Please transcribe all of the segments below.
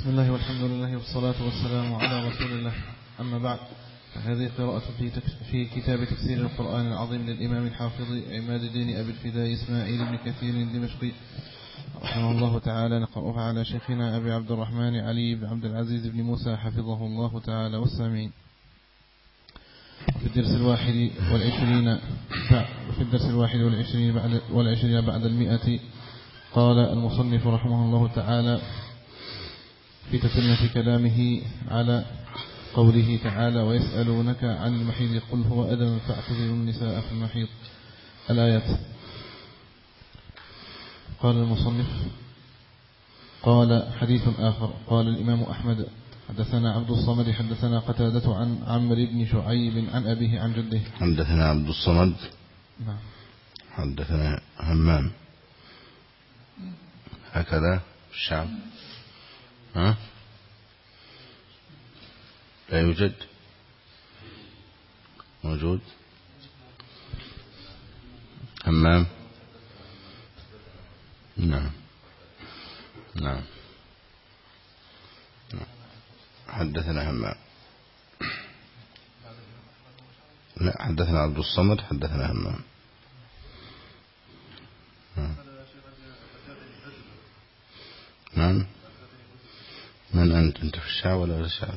بسم الله والحمد لله والصلاة والسلام على رسول الله. أما بعد، فهذه قراءة في كتاب تفسير القرآن العظيم للإمام الحافظ عماد الدين أبي الفداء إسماعيل بن كثير الدمشقي رحمه الله تعالى، نقرأها على شيخنا أبي عبد الرحمن علي بن عبد العزيز بن موسى حفظه الله تعالى والسامعين. في الدرس الواحد والعشرين بعد 100 قال المصنف رحمه الله تعالى في تتمة كلامه على قوله تعالى: ويسألونك عن المحيض قل هو أذى فاعتزلوا النساء في المحيض، الآيات. قال المصنف: قال حديث آخر. قال الإمام أحمد: حدثنا عبد الصمد حدثنا قتادة عن عمرو بن شعيب عن أبيه عن جده. حدثنا عبد الصمد. نعم. حدثنا همام. هكذا الشعب. ها؟ لا يوجد. موجود. همام. نعم. نعم. حدثنا همام. لا، حدثنا عبد الصمد حدثنا همام. نعم. من أنت في الشعب ولا غير الشعب؟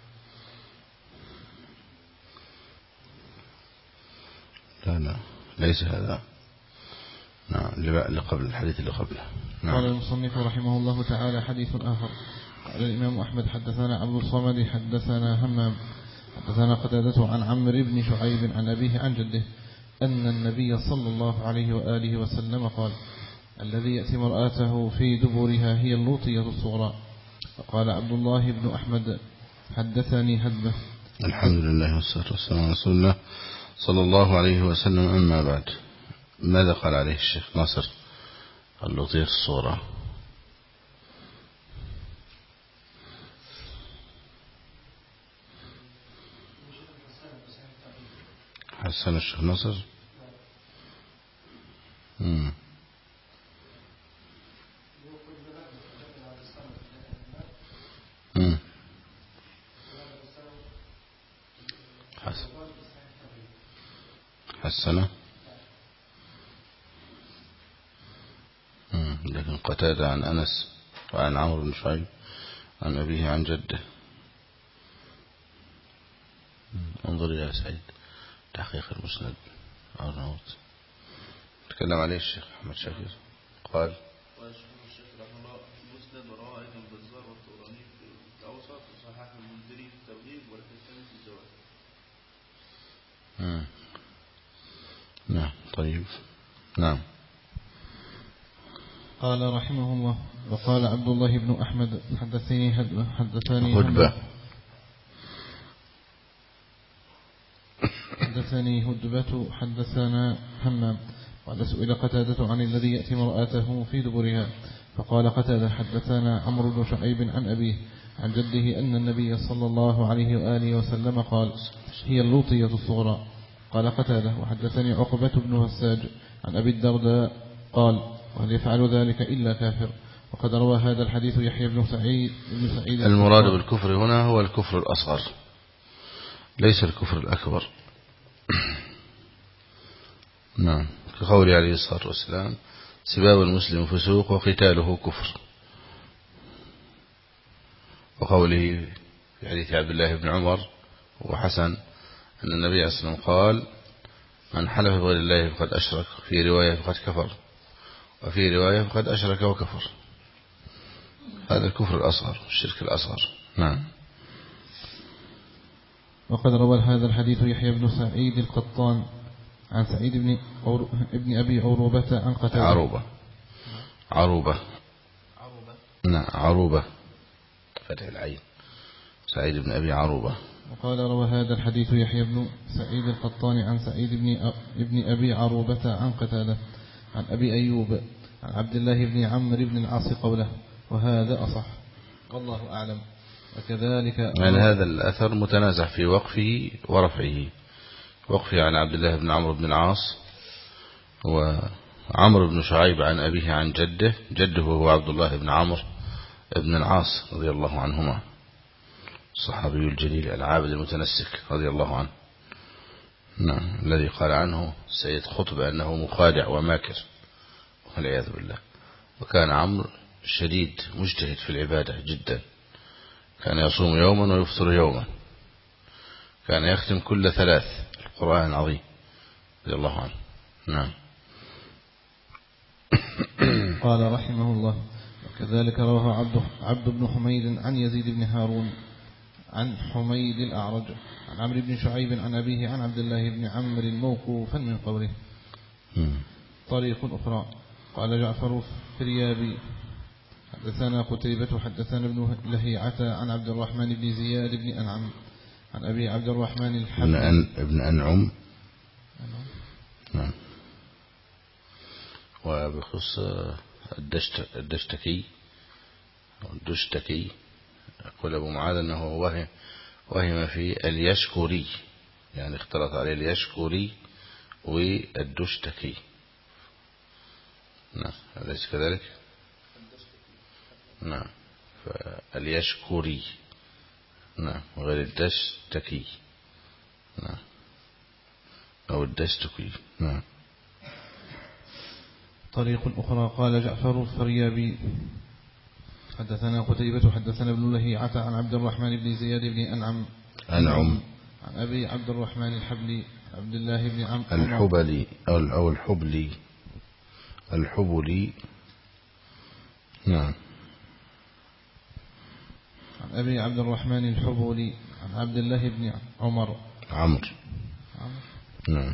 لا ليس هذا. نعم، اللي قبل الحديث اللي قبله. نعم. قال المصنف رحمه الله تعالى: حديث آخر. قال الإمام أحمد: حدثنا عبد الصمد حدثنا همام حدثنا قتادة عن عمرو بن شعيب عن أبيه عن جده أن النبي صلى الله عليه وآله وسلم قال: الذي يأتي مرآته في دبرها هي اللوطية الصغرى. فقال عبد الله بن أحمد: حدثني هدمه. الحمد لله والصلاة والسلام على رسول الله صلى الله عليه وسلم. أما بعد، ماذا قال عليه الشيخ ناصر؟ اللوطية الصغرى. حسن الشيخ ناصر. حسنه. لكن قتادة عن أنس وعن عمرو بن شعيب عن أبيه عن جده. انظر يا سعيد تحقيق المسند أرناؤوط، تكلم عليه الشيخ أحمد شاكر. قال: الشيخ رحمه الله مسند ورواه أيضا البزار والطبراني في الأوسط وصححه المنذري في الترغيب والحسن في الزواج. نعم. طيب. نعم. قال رحمه الله: وقال عبد الله بن أحمد: حدثني هدبة حدثنا همام. قال: سئل قتادة عن الذي يأتي مرآته في دبرها، فقال قتادة: حدثنا عمرو بن شعيب عن أبيه عن جده أن النبي صلى الله عليه وآله وسلم قال: هي اللوطية الصغرى. قال قتادة: وحدثني عقبة بن هساج عن أبي الدرداء قال: وهل يفعل ذلك إلا كافر. وقد روى هذا الحديث يحيى بن سعيد. المراد بالكفر هنا هو الكفر الأصغر، ليس الكفر الأكبر. نعم، كقوله عليه الصلاة والسلام: سباب المسلم فسوق وقتاله كفر. وقوله في حديث عبد الله بن عمر وحسن أن النبي صلى الله عليه وسلم قال: من حلف بغير الله فقد أشرك، في رواية فقد كفر، وفي رواية فقد أشرك وكفر. هذا الكفر الأصغر، الشرك الأصغر. نعم. وقد روى هذا الحديث يحيى بن سعيد القطان عن سعيد ابن أبي عروبة عن قتادة. عروبة. نعم، عروبة فتح العين. سعيد بن أبي عروبة. وقال روى هذا الحديث يحيى بن سعيد القطان عن سعيد ابن أبي عروبة عن قتادة عن أبي أيوب عن عبد الله بن عمرو بن العاص قوله، وهذا أصح والله أعلم. وكذلك يعني هذا الأثر متنازع في وقفه ورفعه. وقفه عن عبد الله بن عمرو بن العاص، وعمرو بن شعيب عن أبيه عن جده هو عبد الله بن عمرو ابن العاص رضي الله عنهما، الصحابي الجليل العابد المتنسك رضي الله عنه، نعم، الذي قال عنه سيد خطب أنه مخادع وماكر والعياذ بالله. وكان عمرو شديد مجتهد في العبادة جدا، كان يصوم يوما ويفطر يوما، كان يختم كل 3 القرآن العظيم رضي الله عنه. نعم. قال رحمه الله: وكذلك رواه عبد بن حميد عن يزيد بن هارون عن حميد الأعرج عن عمرو بن شعيب عن أبيه عن عبد الله بن عمرو موقوفا من قوله. طريق أخرى. قال جعفر الفريابي: حدثنا قتيبة حدثنا ابن لهيعة عن عبد الرحمن بن زياد بن أنعم عن أبي عبد الرحمن الحبلي ابن أنعم. نعم. وبخصوص الدشتكي يقول أبو معاذ أنه وهم في اليشكري، يعني اختلط عليه اليشكري والدشتكي. نعم، أليس كذلك؟ نعم، فاليشكري نعم وغير الدشتكي نعم أو الدشتكي. نعم. طريق أخرى. قال جعفر الفريابي: حدثنا قتيبة حدثنا ابن لهيعة عن عبد الرحمن بن زياد بن أنعم عن أبي عبد الرحمن الحبلي عبد الله بن عمرو الحبلي أو الحبلي. نعم. عن أبي عبد الرحمن الحبلي عن عبد الله بن عمرو. نعم.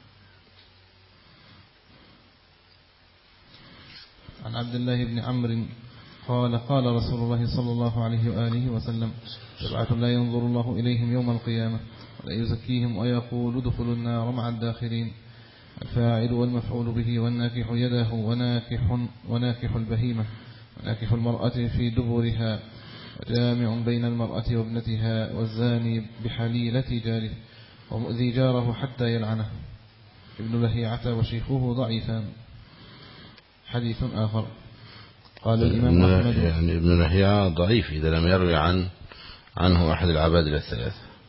عن عبد الله بن عمرو قال: قال رسول الله صلى الله عليه وآله وسلم: 7 لا ينظر الله إليهم يوم القيامة ولا يزكيهم ويقول ادخلوا النار مع الداخلين: الفاعل والمفعول به، والناكح يده، وناكح البهيمة، وناكح المرأة في دبرها، وجامع بين المرأة وابنتها، والزاني بحليلة جاره، ومؤذي جاره حتى يلعنه. ابن لهيعة وشيخه ضعيفان. حديث آخر. قال الإمام أحمد: يعني ابن لهيعة ضعيف إذا لم يروي عنه أحد العبادلة 3،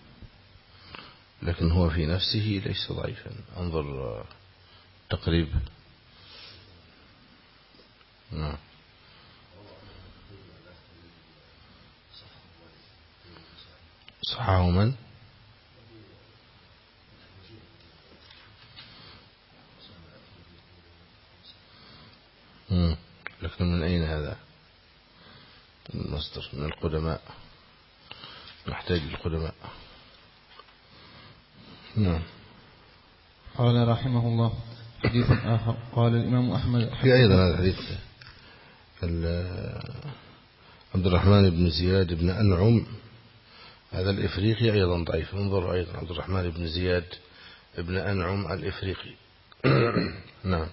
لكن هو في نفسه ليس ضعيفا. انظر تقريب. نعم. صححه من؟ لكن من أين هذا المصدر؟ من القدماء، نحتاج للقدماء. نعم. قال رحمه الله: حديث آخر. قال الإمام أحمد: في أيضا هذا الحديث عبد الرحمن بن زياد بن أنعم، هذا الإفريقي أيضا ضعيف. انظر أيضا عبد الرحمن بن زياد بن أنعم الإفريقي. نعم.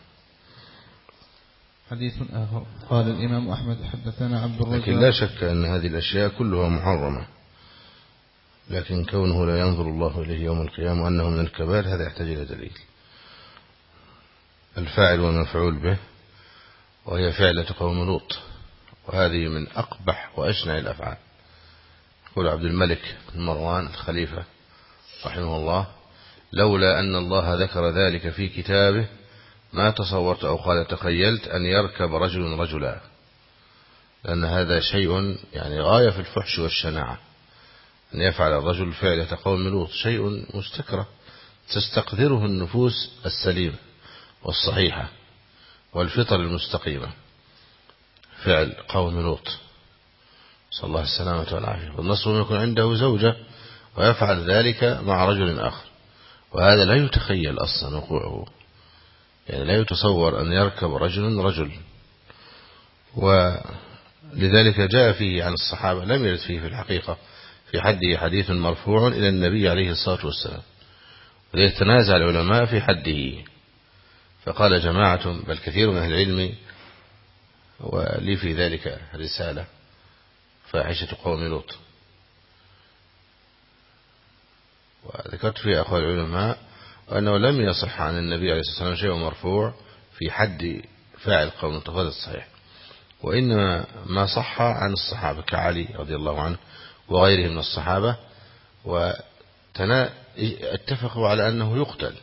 حديث آخر. قال الإمام أحمد: حدثنا عبد الرزاق. لكن لا شك أن هذه الأشياء كلها محرمة، لكن كونه لا ينظر الله إليه يوم القيامة وأنه من الكبائر هذا يحتاج إلى دليل. الفاعل والمفعول به، وهي فعلة قوم لوط، وهذه من أقبح وأشنع الأفعال. يقول عبد الملك بن مروان الخليفة رحمه الله: لولا أن الله ذكر ذلك في كتابه ما تصورت أو قال تخيلت أن يركب رجل رجلا، لأن هذا شيء يعني غاية في الفحش والشناعة، أن يفعل الرجل فعلة قوم لوط، شيء مستكره تستقدره النفوس السليمة والصحيحة والفطر المستقيمة، فعل قوم لوط، صلى الله السلامة والعافية. والنصر يكون عنده زوجة ويفعل ذلك مع رجل آخر، وهذا لا يتخيل أصلا وقوعه، يعني لا يتصور أن يركب رجل. ولذلك جاء فيه عن الصحابة، لم يرد فيه في الحقيقة في حده حديث مرفوع إلى النبي عليه الصلاة والسلام، وليتنازع العلماء في حده، فقال جماعة بل كثير من أهل العلم، ولي في ذلك رسالة فاحشة قوم لوط، وذكرت فيها أقوال العلماء وأنه لم يصح عن النبي عليه الصلاة والسلام شيء مرفوع في حد فاعل قوم لوط، هذا الصحيح. وإنما ما صح عن الصحابة كعلي رضي الله عنه وغيره من الصحابة، اتفقوا على أنه يقتل،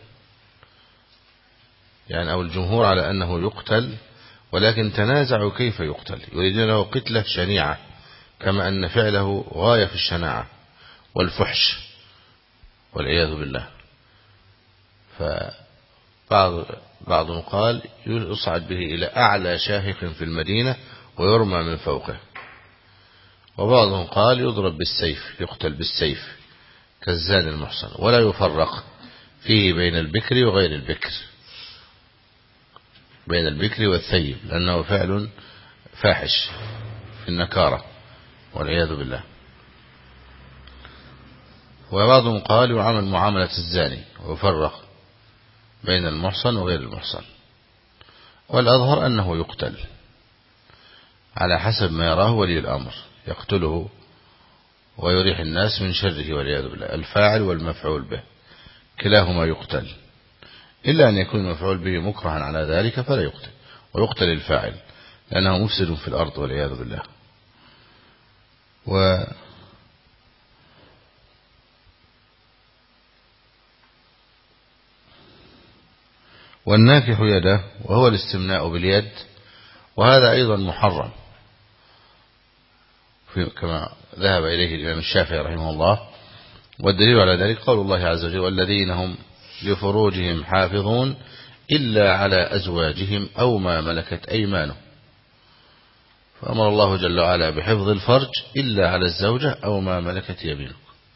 يعني أو الجمهور على أنه يقتل، ولكن تنازعوا كيف يقتل، يريدون له قتلة شنيعة كما أن فعله غاية في الشناعة والفحش والعياذ بالله. فبعضهم قال يصعد به إلى أعلى شاهق في المدينة ويرمى من فوقه، وبعضهم قال يضرب بالسيف، يقتل بالسيف كالزاني المحصن، ولا يفرق فيه بين البكر وغير البكر، بين البكر والثيب، لأنه فعل فاحش في النكارة والعياذ بالله. وبعضهم قال يعامل معاملة الزاني ويفرق بين المحصن وغير المحصن، والأظهر أنه يقتل على حسب ما يراه ولي الأمر، يقتله ويريح الناس من شره والعياذ بالله. الفاعل والمفعول به كلاهما يقتل، إلا أن يكون المفعول به مكرها على ذلك فلا يقتل، ويقتل الفاعل لأنه مفسد في الأرض والعياذ بالله. والناكح يده وهو الاستمناء باليد، وهذا أيضا محرم كما ذهب إليه الإمام الشافعي رحمه الله. والدليل على ذلك قول الله عز وجل: والذين هم لفروجهم حافظون إلا على أزواجهم أو ما ملكت أيمانهم. فأمر الله جل وعلا بحفظ الفرج إلا على الزوجة أو ما ملكت يمينك.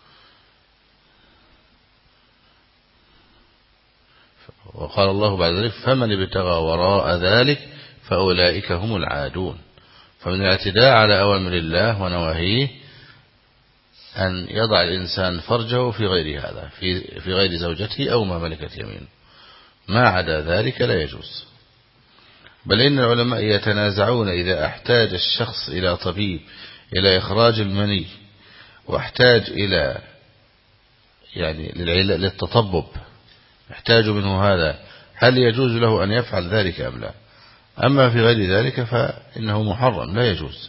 وقال الله بعد ذلك: فمن ابتغى وراء ذلك فأولئك هم العادون. فمن الاعتداء على أوامر الله ونواهيه أن يضع الإنسان فرجه في غير هذا، في غير زوجته أو ما ملكت يمينه، ما عدا ذلك لا يجوز. بل إن العلماء يتنازعون إذا احتاج الشخص إلى طبيب إلى إخراج المني، واحتاج إلى للتطبب، يحتاج منه هذا، هل يجوز له أن يفعل ذلك أم لا؟ أما في غير ذلك فإنه محرم لا يجوز.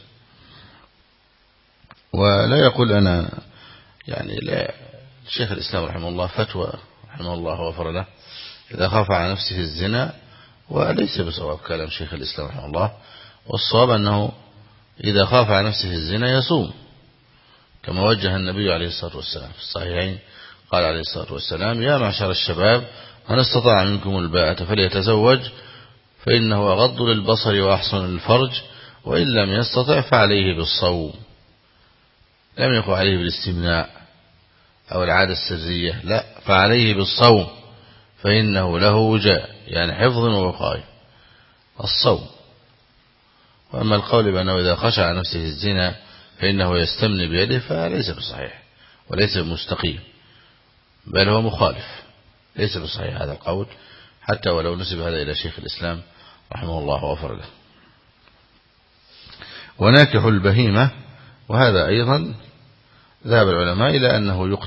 ولا يقول أنا لا، الشيخ الإسلام رحمه الله فتوى رحمه الله وغفر له إذا خاف على نفسه الزنا، وليس بصواب كلام شيخ الإسلام رحمه الله. والصواب أنه إذا خاف على نفسه الزنا يصوم، كما وجه النبي عليه الصلاة والسلام في الصحيحين، قال عليه الصلاة والسلام: يا معشر الشباب من استطاع منكم الباءة فليتزوج فإنه أغض للبصر وأحسن للفرج، وإن لم يستطع فعليه بالصوم. لم يقل عليه بالاستمناء أو العادة السرية، لا، فعليه بالصوم فإنه له وجاء، يعني حفظ ووقاية الصوم. وأما القول بأنه إذا خشع نفسه الزنا فإنه يستمني بيده فليس بصحيح وليس بمستقيم، بل هو مخالف، ليس بصحيح هذا القول، حتى ولو نسب هذا إلى شيخ الإسلام رحمه الله وغفر له. وناكح البهيمة، وهذا أيضا ذهب العلماء إلى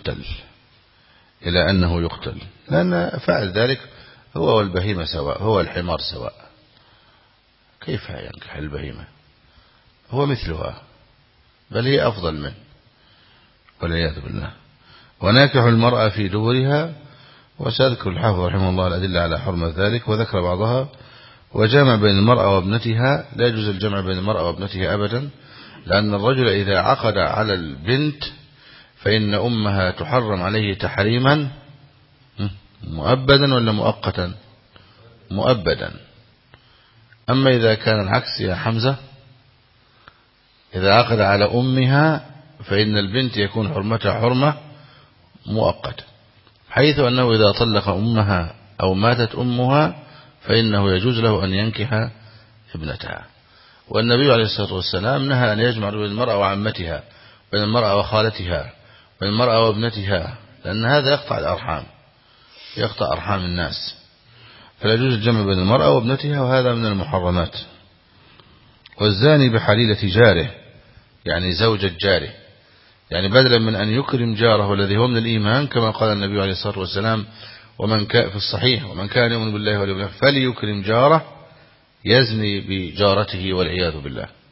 أنه يقتل، لأن فعل ذلك هو والبهيمة سواء، هو الحمار سواء، كيف ينكح البهيمة؟ هو مثلها بل هي أفضل منه والعياذ بالله. وناكح المرأة في دبرها، وسيذكر الحافظ رحمه الله الأدلة على حرمة ذلك، وذكر بعضها: وجمع بين المرأة وابنتها، لا يجوز الجمع بين المرأة وابنتها أبدا، لأن الرجل إذا عقد على البنت فإن أمها تحرم عليه تحريما مؤبدا ولا مؤقتا؟ مؤبدا. أما إذا كان العكس يا حمزة، إذا عقد على أمها فإن البنت يكون حرمتها حرمة مؤقتة، حيث أنه إذا طلق أمها أو ماتت أمها فإنه يجوز له أن ينكح ابنتها. والنبي عليه الصلاة والسلام نهى أن يجمع بين المرأة وعمتها، بين المرأة وخالتها، بين المرأة وابنتها، لأن هذا يقطع أرحام الناس، فلا يجوز الجمع بين المرأة وابنتها، وهذا من المحرمات. والزاني بحليلة جاره، يعني زوجة جاره، يعني بدلا من أن يكرم جاره الذي هو من الإيمان، كما قال النبي عليه الصلاة والسلام في الصحيح: ومن كان يؤمن بالله واليوم الآخر فليكرم جاره، يزني بجارته والعياذ بالله.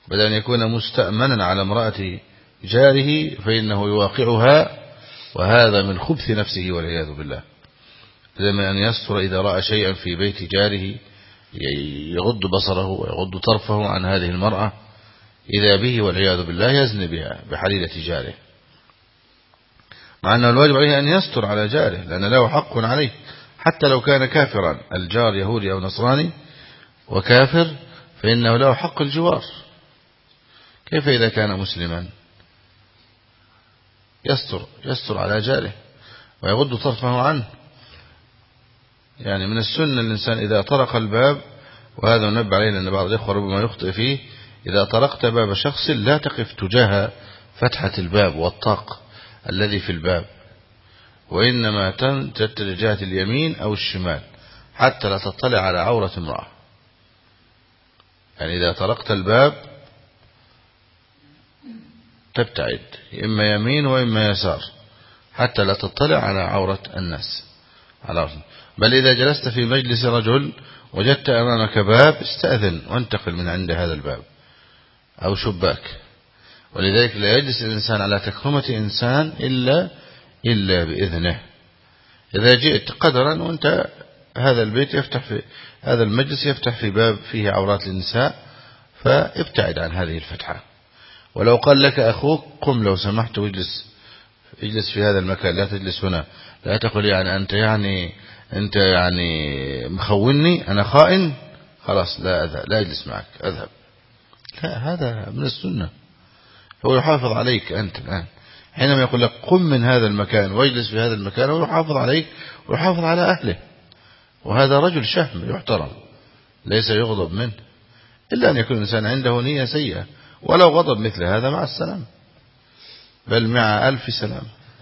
بدل أن يكون مستأمنا على امرأة جاره فإنه يواقعها، وهذا من خبث نفسه والعياذ بالله. بدل من أن يستر إذا رأى شيئا في بيت جاره يغض بصره ويغض طرفه عن هذه المرأة، إذا به والعياذ بالله يزني بها بحليلة جاره، مع أنه الواجب عليه أن يستر على جاره لأن له حق عليه حتى لو كان كافرا. الجار يهودي أو نصراني وكافر فإنه له حق الجوار، كيف إذا كان مسلما؟ يستر على جاره ويغض طرفه عنه. يعني من السنة الإنسان إذا طرق الباب، وهذا ننبه عليه لأن بعض الإخوة ربما يخطئ فيه، إذا طرقت باب شخص لا تقف تجاه فتحة الباب والطاق الذي في الباب، وإنما تتجه جهة اليمين أو الشمال حتى لا تطلع على عورة امرأة. يعني إذا طرقت الباب تبتعد إما يمين وإما يسار حتى لا تطلع على عورة الناس. بل إذا جلست في مجلس رجل وجدت أمامك باب استأذن وانتقل من عند هذا الباب أو شباك. ولذلك لا يجلس الإنسان على تكرمة إنسان إلا بإذنه. إذا جئت قدرا وانت هذا البيت هذا المجلس يفتح في باب فيه عورات النساء، فابتعد عن هذه الفتحة. ولو قال لك أخوك قم لو سمحت اجلس في هذا المكان لا تجلس هنا، لا تقول يعني أنت يعني مخوني أنا خائن، خلاص لا أجلس معك أذهب. لا، هذا من السنة. هو يحافظ عليك أنت الآن حينما يقول لك قم من هذا المكان واجلس في هذا المكان، ويحافظ عليك ويحافظ على أهله. وهذا رجل شهم يحترم ليس يغضب منه، إلا أن يكون الإنسان عنده نية سيئة. ولو غضب مثل هذا مع السلام، بل مع ألف سلام.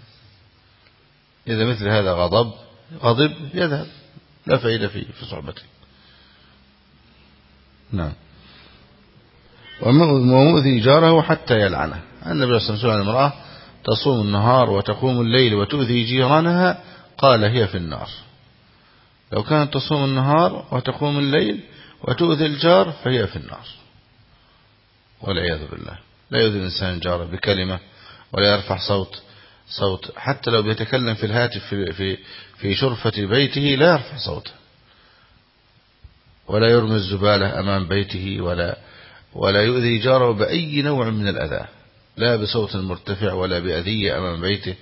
إذا مثل هذا غضب يذهب، لا فائدة في صحبته. نعم. ومؤذي جاره حتى يلعنه. النبي صلى الله عليه وسلم المرأة تصوم النهار وتقوم الليل وتؤذي جيرانها قال هي في النار. لو كانت تصوم النهار وتقوم الليل وتؤذي الجار فهي في النار والعياذ بالله. لا يؤذي الإنسان جاره بكلمة ولا يرفع صوت حتى لو بيتكلم في الهاتف في شرفة بيته لا يرفع صوته، ولا يرمي الزبالة أمام بيته، ولا يؤذي جاره بأي نوع من الأذى، لا بصوت مرتفع ولا بأذية أمام بيته،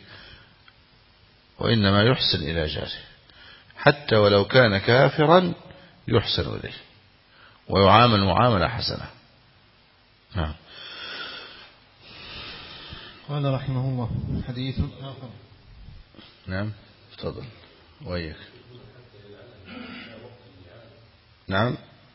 وإنما يحسن إلى جاره حتى ولو كان كافرا يحسن إليه ويعامل معاملة حسنة. نعم. قال رحمه الله حديث آخر. نعم تفضل وياك. نعم.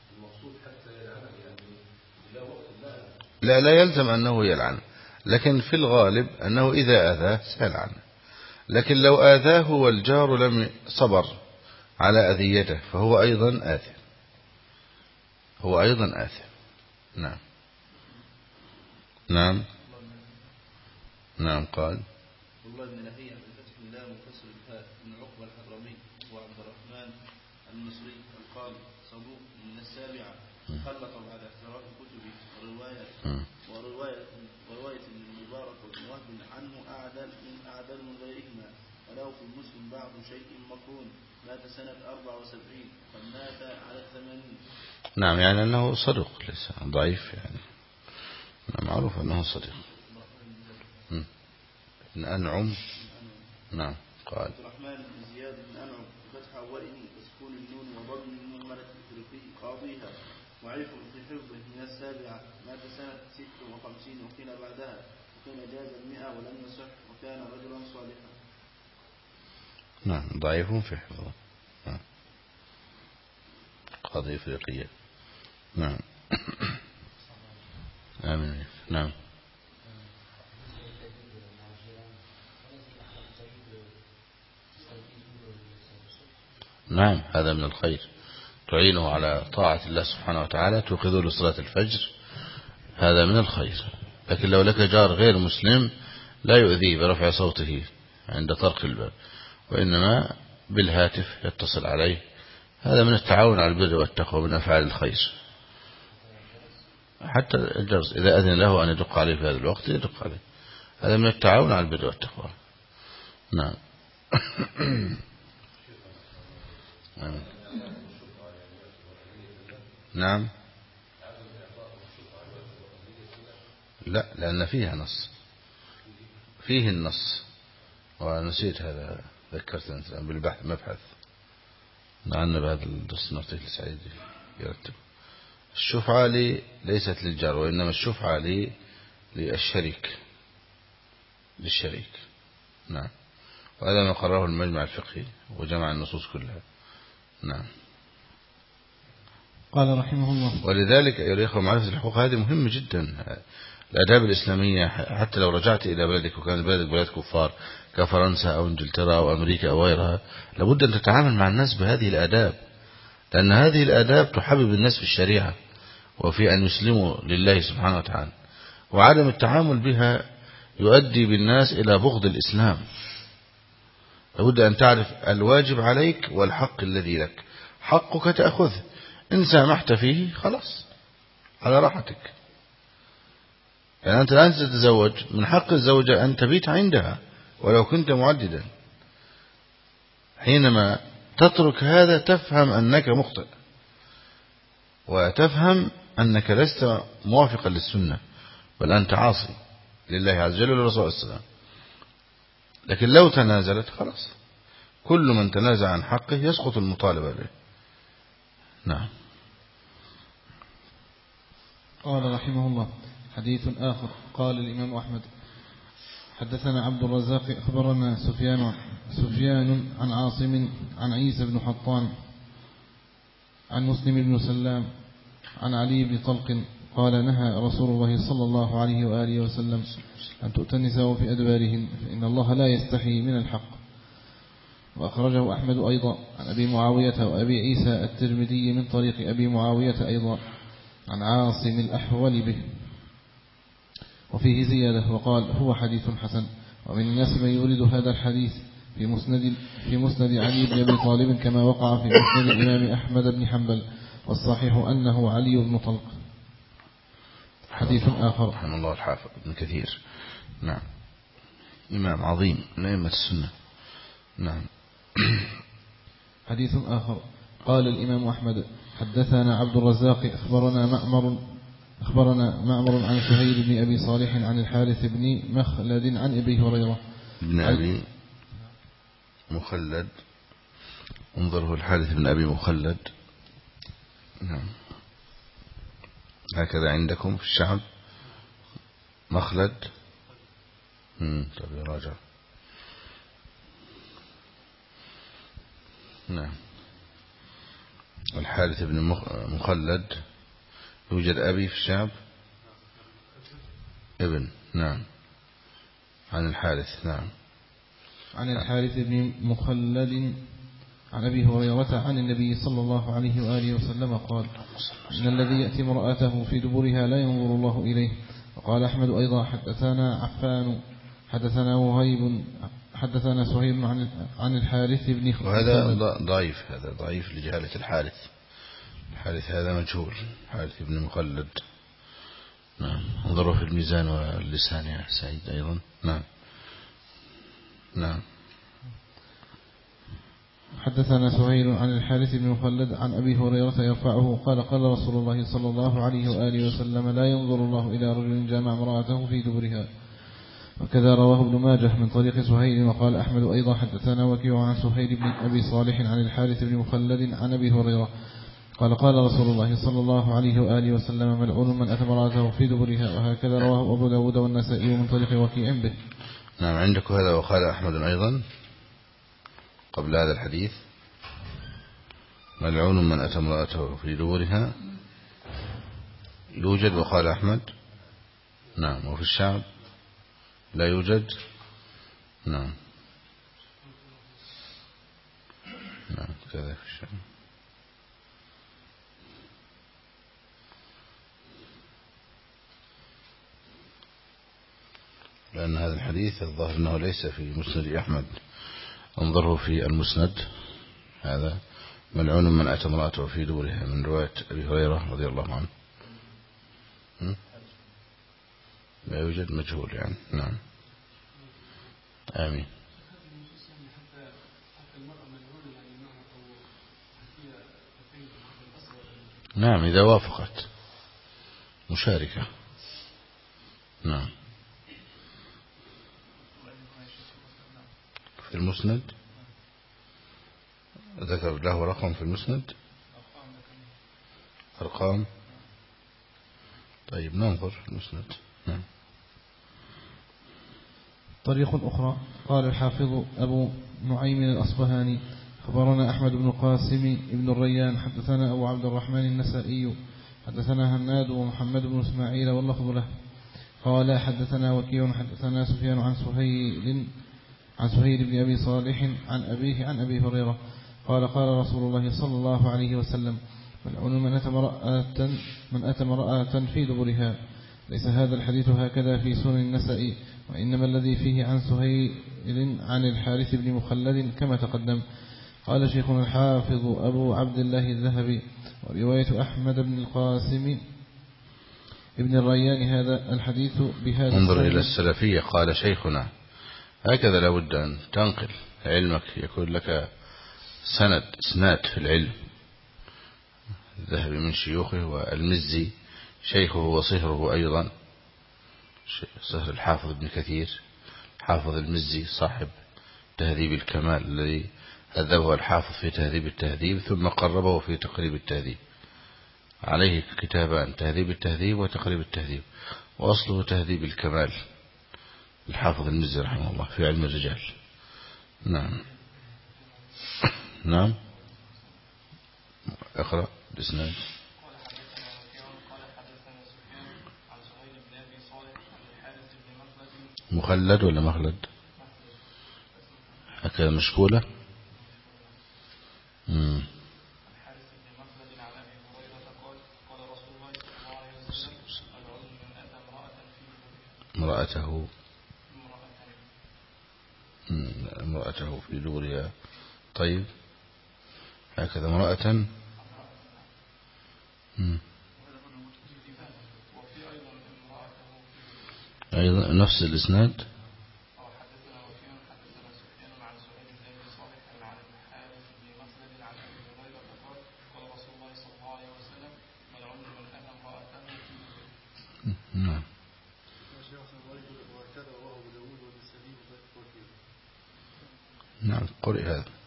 لا يلزم أنه يلعن، لكن في الغالب أنه إذا آذاه سيلعن. لكن لو آذاه والجار لم صبر على أذيته فهو أيضا آثم، هو أيضا آثم. نعم. نعم. نعم. قال والله بن لهيعة بفتح الله مفسر الهاء من عقبة الحضرمي وعبد الرحمن المصري القاضي صدوق من السابعة خلط بعد احتراف كتبه ورواية ابن المبارك وابن وهب عنه أعدل من غيرهما، وله في المسلم بعض شيء مقرون. مات سنة 74 قد مات على 80. نعم، يعني أنه صدوق ليس ضعيف، يعني معروف أنه صديق. بن أنعم. نعم. قال عبد الرحمن بن زياد بن أنعم بفتح أوله وسكون النون وضم المهملة التركي قاضيها، وعرف في حفظه من السابعة. مات سنة 56 وقيل بعدها، وكان جاز 100 ولم يصح، وكان رجلا صالحا. نعم، ضعيف في حفظه. نعم. قاضي إفريقية. نعم. آمين. نعم. نعم، هذا من الخير، تعينه على طاعة الله سبحانه وتعالى، توقظه لصلاة الفجر، هذا من الخير. لكن لو لك جار غير مسلم لا يؤذيه برفع صوته عند طرق الباب، وإنما بالهاتف يتصل عليه، هذا من التعاون على البر والتقوى، من أفعال الخير. حتى الجرس إذا أذن له أن يدق عليه في هذا الوقت يدق عليه، هذا من التعاون على البر والتقوى. نعم. نعم. لا، لأن فيها نص، فيه النص، ونسيت هذا، ذكرت أنت بالبحث مبحث عنا بهذا الدرس نعطيه لسعيد يرتب. الشفعة ليست للجار، وإنما الشفعة للشريك، للشريك. نعم. وهذا ما قرره المجمع الفقهي وجمع النصوص كلها. نعم. قال رحمه الله: ولذلك أيها الأخوة معرفة الحقوق هذه مهمة جدا. الآداب الإسلامية حتى لو رجعت إلى بلدك وكان بلدك بلد كفار كفرنسا أو إنجلترا أو أمريكا أو غيرها، لابد أن تتعامل مع الناس بهذه الآداب، لأن هذه الآداب تحبب الناس في الشريعة وفي أن يسلموا لله سبحانه وتعالى، وعدم التعامل بها يؤدي بالناس إلى بغض الإسلام. لابد أن تعرف الواجب عليك والحق الذي لك. حقك تأخذه، إن سامحت فيه خلاص على راحتك. يعني أنت الآن تتزوج، من حق الزوجة أن تبيت عندها ولو كنت معددا. حينما تترك هذا تفهم أنك مخطئ، وتفهم أنك لست موافقا للسنة، بل أنت عاصي لله عز وجل ولرسوله صلى الله عليه وسلم. لكن لو تنازلت خلاص، كل من تنازع عن حقه يسقط المطالبة به. نعم. قال رحمه الله: حديث آخر. قال الإمام أحمد: حدثنا عبد الرزاق أخبرنا سفيان عن عاصم عن عيسى بن حطان عن مسلم بن سلام عن علي بن طلق قال: نهى رسول الله صلى الله عليه وآله وسلم أن تؤتى النساء في أدبارهن، فإن الله لا يستحي من الحق. وأخرجه أحمد أيضا عن أبي معاوية وأبي عيسى الترمذي من طريق أبي معاوية أيضا عن عاصم الأحول به، وفيه زيادة وقال: هو حديث حسن. ومن الناس من يورد هذا الحديث في مسند علي بن أبي طالب كما وقع في مسند الإمام أحمد بن حنبل، والصحيح أنه علي بن طلق. حديث آخر. رحمه الله الحافظ ابن كثير. نعم. إمام عظيم من أئمة السنة. نعم. حديث آخر. قال الإمام أحمد: حدثنا عبد الرزاق أخبرنا معمر عن سهيل بن أبي صالح عن الحارث بن مخلد عن أبي هريرة بن أبي مخلد. انظره الحارث بن أبي مخلد. نعم. هكذا عندكم في الشعب مخلد. طيب راجع. نعم. الحارث بن مخلد يوجد أبي في الشعب ابن. نعم. عن الحارث. نعم. عن الحارث بن مخلد عن أبي هريرة عن النبي صلى الله عليه وآله وسلم قال: إن الذي يأتي امرأته في دبرها لا ينظر الله إليه. وقال أحمد أيضا: حدثنا عفان حدثنا وهيب حدثنا سهيل عن الحارث بن خالد. وهذا ضعيف، هذا ضعيف لجهالة الحارث. الحارث هذا مجهول، حارث بن مخلد. نعم. انظروا في الميزان واللسان يا سعيد أيضا. نعم. نعم. حدثنا سهيل عن الحارث بن مخلد عن أبي هريرة يرفعه قال: قال رسول الله صلى الله عليه وآله وسلم: لا ينظر الله إلى رجل جامع امرأته في دبرها. وكذا رواه ابن ماجه من طريق سهيل. وقال أحمد أيضا: حدثنا وكيع عن سهيل بن أبي صالح عن الحارث بن مخلد عن أبي هريرة قال: قال رسول الله صلى الله عليه وآله وسلم: ملعون من أتى امرأته في دبرها. وهكذا رواه أبو داود والنسائي من طريق وكيع به. نعم. عندك هذا. وقال أحمد أيضا قبل هذا الحديث: ملعون من أتى امرأته في دبرها يوجد. وقال أحمد. نعم. وفي الشعب لا يوجد. نعم. نعم. كذا في الشعب. لأن هذا الحديث الظاهر أنه ليس في مسند أحمد. انظره في المسند. هذا ملعون من أتى امرأته في دبرها من رواية أبي هريرة رضي الله عنه. لا يوجد مجهول يعني. نعم. آمين. نعم إذا وافقت مشاركة. نعم. في المسند ذكر له رقم في المسند أرقام. طيب ننظر في المسند. نعم. طريق أخرى. قال الحافظ أبو نعيم الأصبهاني خبرنا أحمد بن القاسم بن الريان حدثنا أبو عبد الرحمن النسائي حدثنا هناد ومحمد بن إسماعيل واللفظ له قال حدثنا وكيع حدثنا سفيان عن سهيل بن أبي صالح عن أبيه عن أبي هريرة قال قال رسول الله صلى الله عليه وسلم ملعون من أتى امرأة في دبرها. ليس هذا الحديث هكذا في سنن النسائي، وإنما الذي فيه عن سهيل عن الحارث بن مخلد كما تقدم. قال شيخنا الحافظ أبو عبد الله الذهبي ورواية أحمد بن القاسم ابن الريان هذا الحديث بهذا. انظر إلى السلفية. قال شيخنا هكذا لابد أن تنقل علمك، يكون لك سناد في العلم. الذهبي من شيوخه، والمزي شيخه وصهره أيضا، صهر الحافظ ابن كثير، حافظ المزي صاحب تهذيب الكمال الذي هذبه الحافظ في تهذيب التهذيب ثم قربه في تقريب التهذيب. عليه كتابان، تهذيب التهذيب وتقريب التهذيب، وأصله تهذيب الكمال الحافظ المزي رحمه الله في علم الرجال. نعم. نعم. اقرأ بإسناد. مخلد ولا مخلد؟ هكذا مشكولة. امرأته في دورها. طيب هكذا امرأة. أيضا نفس الإسناد. نعم. نعم قرئ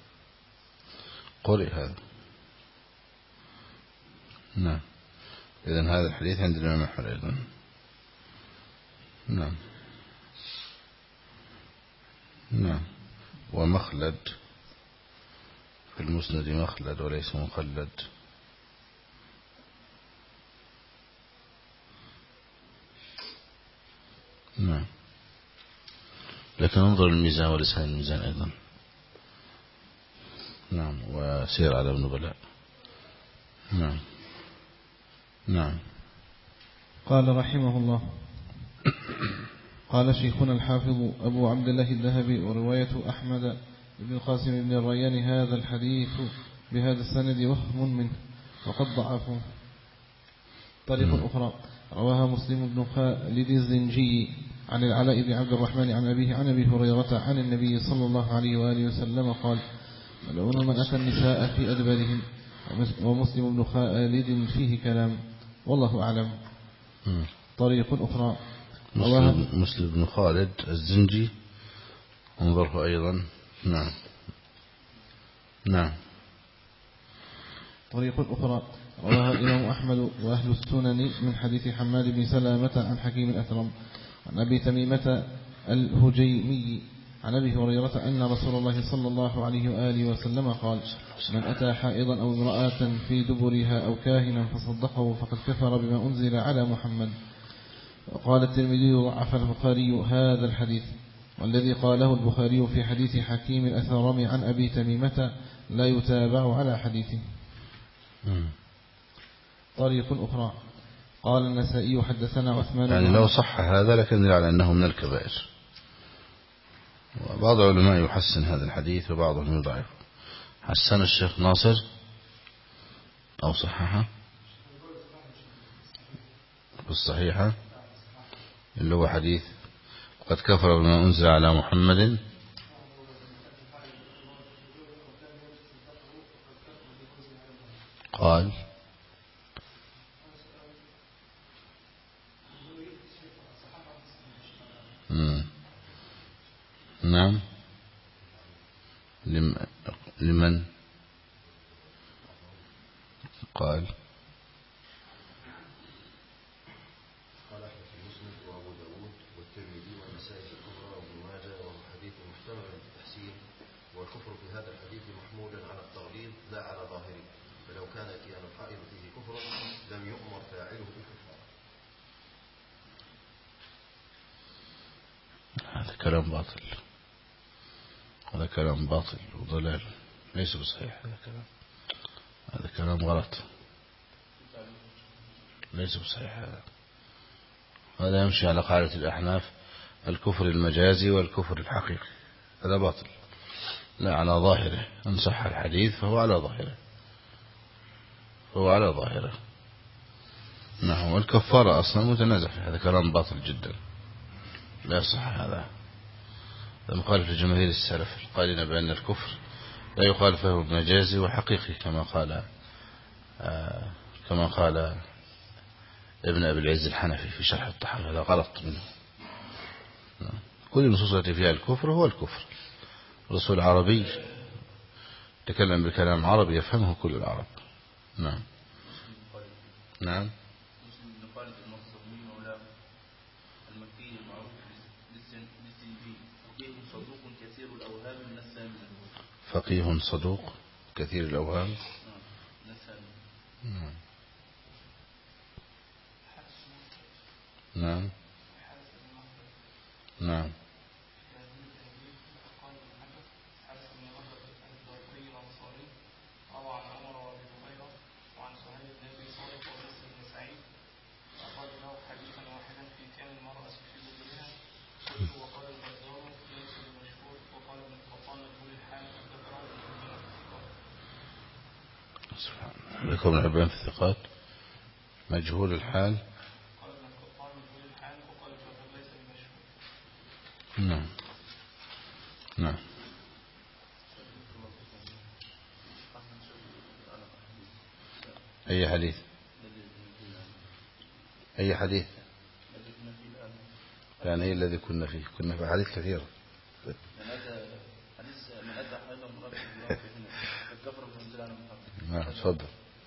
هذا. نعم. إذن هذا الحديث عند الإمام أحمد أيضا. نعم. نعم. ومخلد في المسند مخلد وليس مخلد. نعم. لكن انظر الميزان ولسان الميزان أيضا. نعم. وسير على ابن بلاء. نعم. نعم. قال رحمه الله قال شيخنا الحافظ أبو عبد الله الذهبي ورواية أحمد بن القاسم بن الريان هذا الحديث بهذا السند وهم منه وقد ضعفه. طريق أخرى رواها مسلم بن خالد الزنجي عن العلاء بن عبد الرحمن عن أبيه عن أبي هريرة عن النبي صلى الله عليه وآله وسلم قال ملعون من أتى النساء في أدبارهم. ومسلم بن خالد فيه كلام والله أعلم. طريق أخرى مسلم بن خالد الزنجي انظره أيضا. نعم. نعم. طريق أخرى رواها الإمام أحمد وأهل السنن من حديث حماد بن سلامة عن حكيم الأثرم عن أبي تميمة الهجيمي عن أبي هريرة أن رسول الله صلى الله عليه وآله وسلم قال من أتى حائضا أو امرأة في دبرها أو كاهنا فصدقه فقد كفر بما أنزل على محمد. وقال الترمذي ضعف البخاري هذا الحديث، والذي قاله البخاري في حديث حكيم الأثرم عن أبي تميمة لا يتابع على حديثه. طريق أخرى قال النسائي حدثنا عثمان يعني لو صح هذا لكن على أنه من الكبائر. وبعض العلماء يحسن هذا الحديث وبعضهم يضعف. حسن الشيخ ناصر أو صححه بالصحيحة. اللي هو حديث قد كفر بما أنزل على محمد قال نعم لمن قال والكفر في هذا الحديث محمول على التغليظ لا على ظاهره، فلو كان اتيان القائل فيه كفر لم يؤمر فاعله بالكفر. هذا كلام باطل، هذا كلام باطل وضلال ليس بصحيح. هذا كلام غلط ليس بصحيح. هذا يمشي على قاعدة الأحناف الكفر المجازي والكفر الحقيقي، هذا باطل لا على ظاهره. إن صح الحديث فهو على ظاهره، فهو على ظاهره. نعم. والكفارة أصلا متنازع في هذا كلام باطل جدا لا يصح. هذا مخالف لجماهير السلف القائلين بأن الكفر لا يقال فهو مجازي وحقيقي كما قال ابن أبي العز الحنفي في شرح الطحاوي. هذا غلط منه. كل النصوص التي فيها الكفر هو الكفر. الرسول عربي تكلم بكلام عربي يفهمه كل العرب. نعم نعم. فقيه صدوق كثير الأوهام. نعم نعم. لكم ابن حبان في الثقات مجهول الحال. نعم نعم. أي حديث؟ أي حديث؟ يعني أي الذي كنا فيه؟ كنا في حديث كثيرة. نعم تفضل.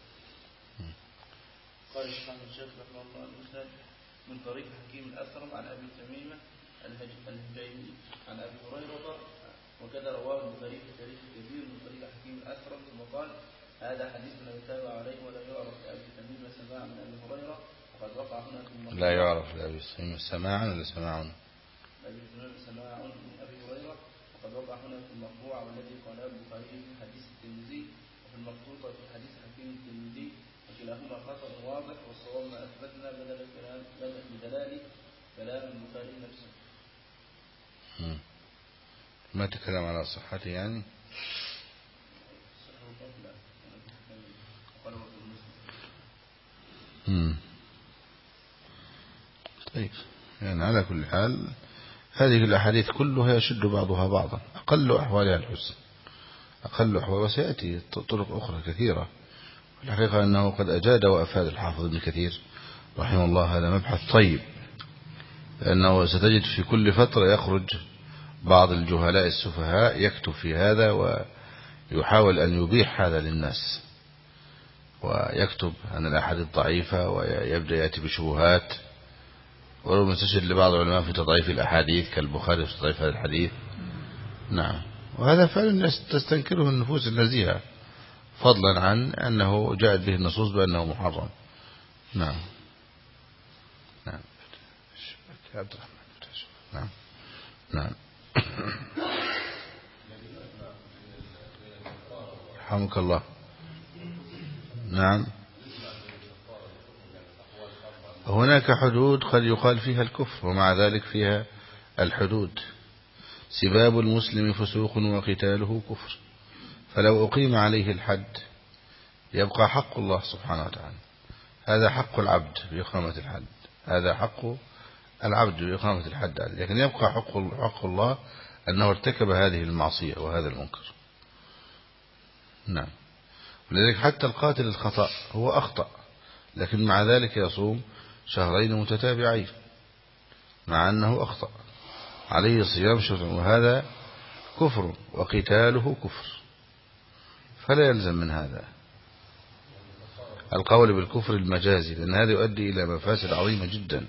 قال الشيخ رحمه الله المسند من طريق حكيم الأثرم عن أبي تميمة الهجيمي عن أبي هريرة، وكذا رواه البخاري في تاريخ كبير من طريق حكيم الأثرم ثم قال هذا حديث لا يتابع عليه ولا يعرف لأبي تميمة سماع من أبي هريرة وقد وقع هنا في المرفوع. لا يعرف لأبي تميمة سماعا ولا سماع؟ أبي تميمة سماع من أبي هريرة وقد وقع هنا في المرفوع والذي قاله البخاري في حديث الترمذي وفي المخطوطة في حديث حكيم الترمذي وكلاهما خطأ واضح، والصواب ما أثبتنا بدلال كلام البخاري نفسه. ما تكلم على صحته يعني. طيب يعني على كل حال هذه الأحاديث كلها يشد بعضها بعضا. أقل أحوالها الحسن، أقل أحوال، وسيأتي طرق أخرى كثيرة. الحقيقة أنه قد أجاد وأفاد الحافظ ابن كثير رحمه الله هذا مبحث طيب، لأنه ستجد في كل فترة يخرج بعض الجهلاء السفهاء يكتب في هذا ويحاول أن يبيح هذا للناس، ويكتب عن الأحاديث الضعيفة ويبدأ يأتي بشبهات، ولو نستشهد لبعض العلماء في تضعيف الأحاديث كالبخاري في تضعيف هذا الحديث. نعم. وهذا فعلا تستنكره النفوس النزيهة، فضلا عن أنه جاءت به النصوص بأنه محرم. نعم نعم نعم نعم. رحمك الله. نعم. هناك حدود قد يقال فيها الكفر ومع ذلك فيها الحدود. سباب المسلم فسوق وقتاله كفر، فلو أقيم عليه الحد يبقى حق الله سبحانه وتعالى. هذا حق العبد بإقامة الحد، هذا حق العبد بإقامة الحد عليه، لكن يبقى حق الله أنه ارتكب هذه المعصية وهذا المنكر. نعم. ولذلك حتى القاتل الخطأ هو أخطأ، لكن مع ذلك يصوم شهرين متتابعين مع أنه أخطأ، عليه صيام شهر، وهذا كفر وقتاله كفر، فلا يلزم من هذا القول بالكفر المجازي، لأن هذا يؤدي إلى مفاسد عظيمة جدا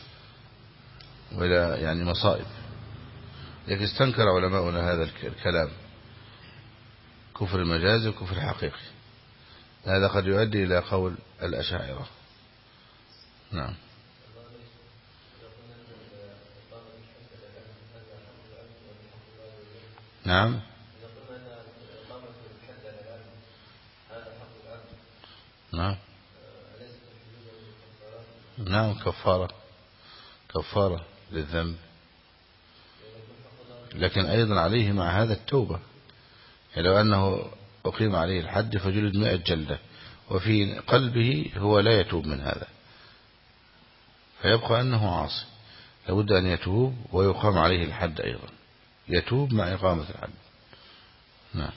وإلى يعني مصائب. لكن استنكر علماؤنا هذا الكلام، كفر المجازي وكفر الحقيقي، هذا قد يؤدي إلى قول الأشاعرة. نعم. نعم. نعم. نعم. كفارة للذنب، لكن أيضا عليه مع هذا التوبة. يعني لو أنه أقيم عليه الحد فجلد 100 جلدة وفي قلبه هو لا يتوب من هذا، فيبقى أنه عاصي، لابد أن يتوب ويقام عليه الحد أيضا، يتوب مع إقامة الحد. نعم.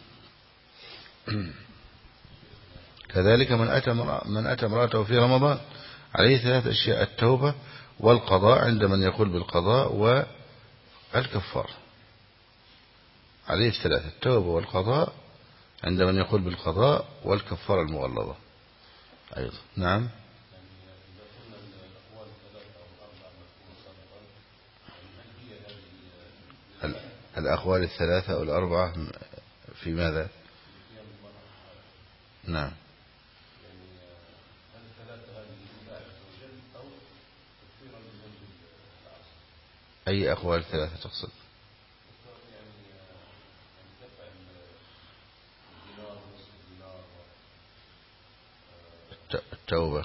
كذلك من أتى امرأته في رمضان عليه 3 أشياء: التوبة والقضاء عند من يقول بالقضاء والكفار. عليه 3: التوبة والقضاء عند من يقول بالقضاء والكفارة المغلظة أيضا. نعم. الأقوال 3 أو 4 في ماذا؟ نعم. أي أقوال 3 تقصد؟ التوبة.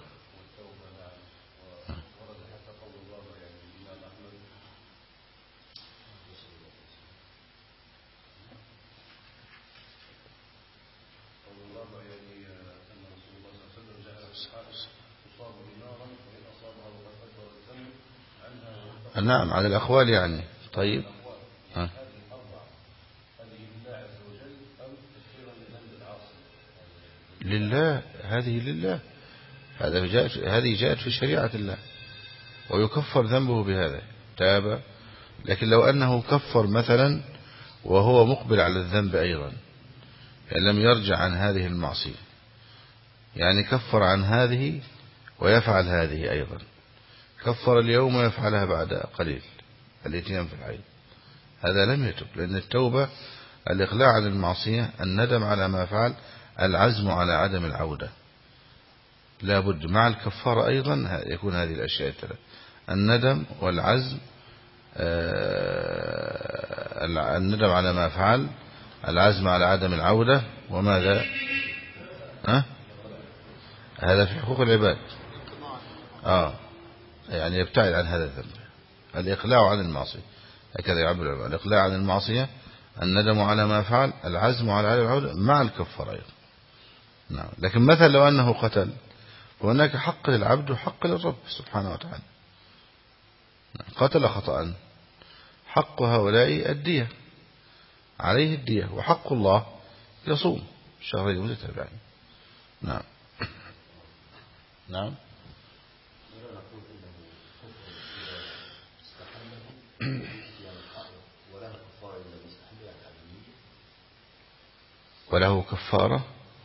نعم، على الأقوال يعني. طيب. لله، هذه لله، هذه جاءت في شريعة الله، ويكفر ذنبه بهذا تاب. لكن لو أنه كفر مثلا وهو مقبل على الذنب أيضا، يعني لم يرجع عن هذه المعصية، يعني كفر عن هذه ويفعل هذه أيضا، كفر اليوم ويفعلها بعد قليل، الاتيان في الحيض، هذا لم يتب. لأن التوبة الإقلاع عن المعصية، الندم على ما فعل، العزم على عدم العودة، لا بد مع الكفارة أيضا يكون هذه الأشياء الثلاث: الندم والعزم، الندم على ما فعل، العزم على عدم العودة، وماذا؟ هذا في حقوق العباد. يعني يبتعد عن هذا الذنب، الإقلاع عن المعصية، هكذا يعبر العلماء: الإقلاع عن المعصية، الندم على ما فعل، العزم على عدم العودة مع الكفارة أيضا. نعم. لكن مثلا لو أنه قتل، وهناك حق للعبد وحق للرب سبحانه وتعالى. قتل خطأ، حق هؤلاء الدية، عليه الدية، وحق الله يصوم شهرين متتابعين. نعم. نعم. وله كفارة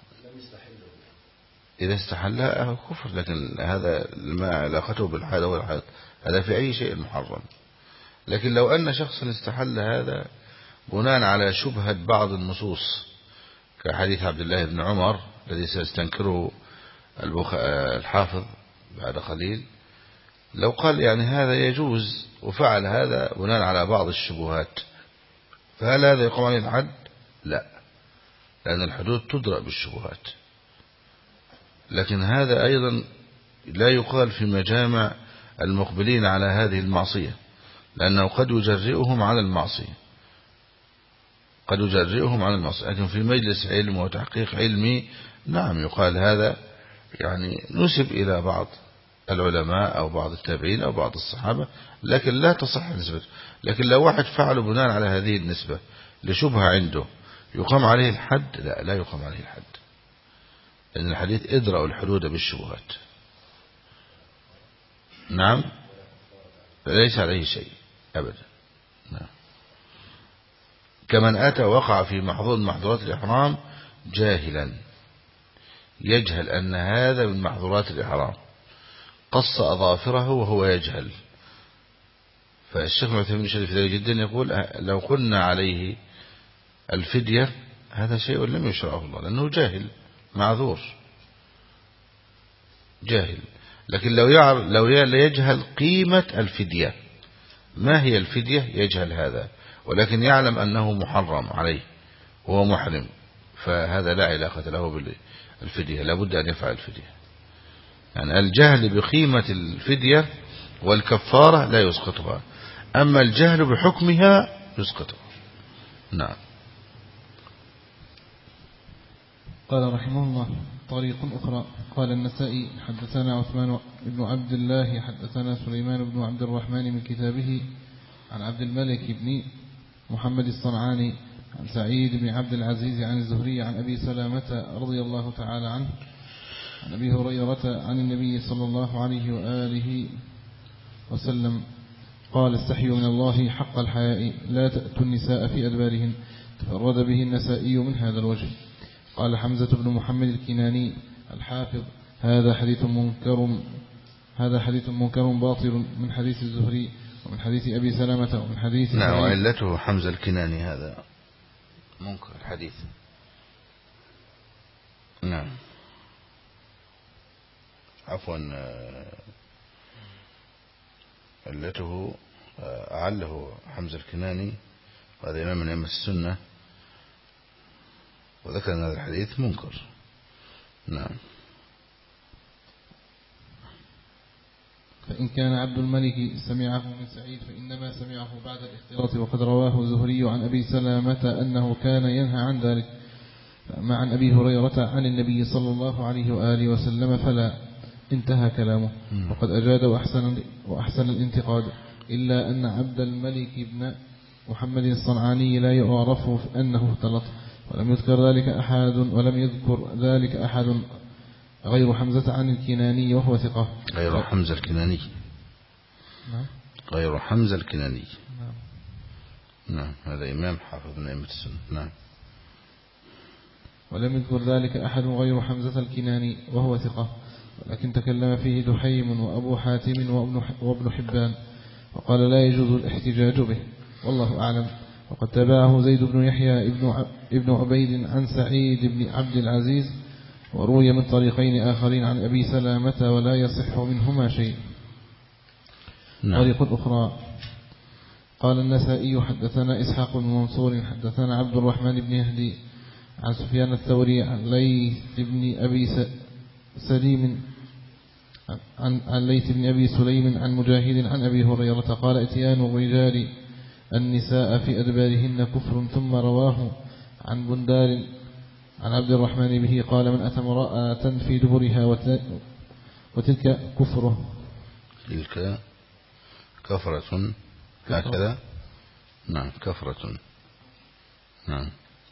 إذا استحلها كفر، لكن هذا ما علاقته بالحيض والحيض، هذا في أي شيء محرم. لكن لو أن شخصا استحل هذا بناء على شبهة بعض النصوص كحديث عبد الله بن عمر الذي سيستنكره الحافظ بعد قليل، لو قال يعني هذا يجوز وفعل هذا بناء على بعض الشبهات، فهل هذا يقوم عليه الحد؟ لا، لأن الحدود تدرأ بالشبهات. لكن هذا أيضا لا يقال في مجامع المقبلين على هذه المعصية، لأنه قد يجرئهم على المعصية، قد يجرئهم على المعصية. لكن في مجلس علم وتحقيق علمي نعم يقال هذا، يعني نسب إلى بعض العلماء أو بعض التابعين أو بعض الصحابة، لكن لا تصح نسبته. لكن لو واحد فعله بناء على هذه النسبة لشبهة عنده يقام عليه الحد؟ لا يقام عليه الحد، لأن الحديث ادرأوا الحدود بالشبهات. نعم، ليس عليه شيء أبدا. نعم. كمن أتى وقع في محظور من محظورات الإحرام جاهلا، يجهل أن هذا من محظورات الإحرام، قص أظافره وهو يجهل. فالشيخ معتمد شريف ذلك جدا يقول لو قلنا عليه الفدية هذا شيء لم يشرعه الله، لأنه جاهل معذور جاهل. لكن لو يجهل قيمة الفدية، ما هي الفدية، يجهل هذا، ولكن يعلم أنه محرم عليه وهو محرم، فهذا لا علاقة له بالفدية، لابد أن يفعل الفدية. يعني الجهل بقيمة الفدية والكفارة لا يسقطها، أما الجهل بحكمها يسقطها. نعم. قال رحمه الله: طريق أخرى. قال النسائي: حدثنا عثمان بن عبد الله حدثنا سليمان بن عبد الرحمن من كتابه عن عبد الملك بن محمد الصنعاني عن سعيد بن عبد العزيز عن الزهري عن أبي سلامة رضي الله تعالى عنه عن أبي هريرة عن النبي صلى الله عليه وآله وسلم قال: استحيوا من الله حق الحياء، لا تأتوا النساء في أدبارهن. تفرد به النسائي من هذا الوجه. قال حمزة بن محمد الكناني الحافظ: هذا حديث منكر باطل من حديث الزهري ومن حديث أبي سلامة ومن حديث. نعم، وعلته حمزة الكناني هذا منكر الحديث. نعم، عفوا، علته أعله حمزة الكناني، وهذا إمام من أئمة السنة، وذكر أن هذا الحديث منكر. نعم. فإن كان عبد الملك سمعه من سعيد فإنما سمعه بعد الاختلاط، وقد رواه زهري عن أبي سلامة أنه كان ينهى عن ذلك. فأما عن أبي هريرة عن النبي صلى الله عليه وآله وسلم فلا. انتهى كلامه، وقد أجاد وأحسن الانتقاد، إلا أن عبد الملك بن محمد الصنعاني لا يعرف أنه اختلط، ولم يذكر ذلك أحد غير حمزة عن الكناني وهو ثقة. غير حمزة الكناني. نعم. غير حمزة الكناني. نعم. نعم، هذا إمام حافظ من أئمة السنة. نعم. ولم يذكر ذلك أحد غير حمزة الكناني وهو ثقة، ولكن تكلم فيه دحيم وأبو حاتم وابن حبان، وقال لا يجوز الاحتجاج به، والله أعلم. وقد تبعه زيد بن يحيى ابن عبيد عن سعيد بن عبد العزيز، وروي من طريقين آخرين عن أبي سلامة ولا يصح منهما شيء. طريق أخرى. قال النسائي: حدثنا إسحاق بن منصور حدثنا عبد الرحمن بن يهدي عن سفيان الثوري عن ليث بن أبي سليم عن ليث بن أبي سليم عن مجاهد عن أبي هريرة قال: اتيان الرجال النساء في أدبارهن كفر. ثم رواه عن بندار عن عبد الرحمن به قال: من أتى امرأة في دبرها وتلك كفره. تلك كفرة هكذا. نعم، كفرة. نعم.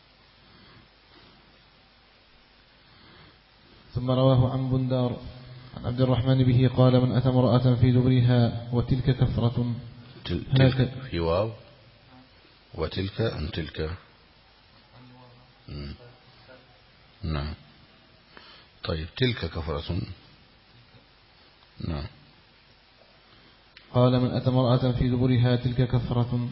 ثم رواه عن بندار عن عبد الرحمن به قال: من أتى امرأة في دبرها وتلك كفرة. تلك في واو، وتلك أم تلك. نعم. طيب، تلك كفرة. نعم. قال: من أتى امرأة في دبرها تلك كفرة.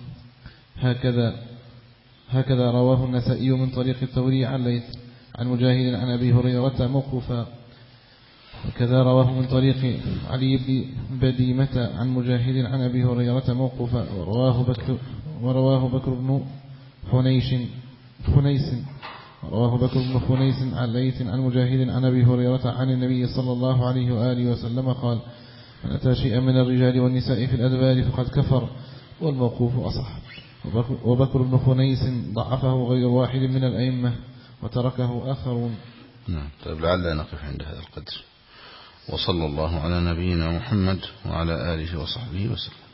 هكذا رواه النسائي من طريق الثوري عن ليث عن مجاهد عن أبي هريرة موقوفا، وكذا رواه من طريق علي بن بديمة عن مجاهد عن أبي هريرة موقوفا، ورواه بكر بن خنيس عن ليث عن مجاهد عن أبي هريرة عن النبي صلى الله عليه وآله وسلم قال: من أتى شيئا من الرجال والنساء في الأدبار فقد كفر، والموقوف أصح. وبكر بن خنيس ضعفه غير واحد من الأئمة وتركه آخرون. نعم. طيب، لعل نقف عند هذا القدر، وصلى الله على نبينا محمد وعلى آله وصحبه وسلم.